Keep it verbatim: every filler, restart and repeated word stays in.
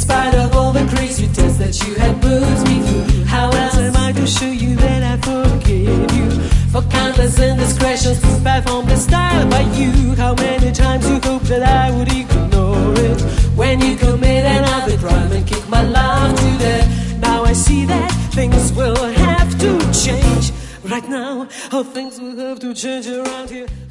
spite of all the crazy tests that you had put me through, how else am I to show you that I forgive you for countless indiscretions performed in style by you? How many times you hoped that I would ignore it when you commit another crime and kick my love to death? Now I see that things will have to change. Right now, all things will have to change around here.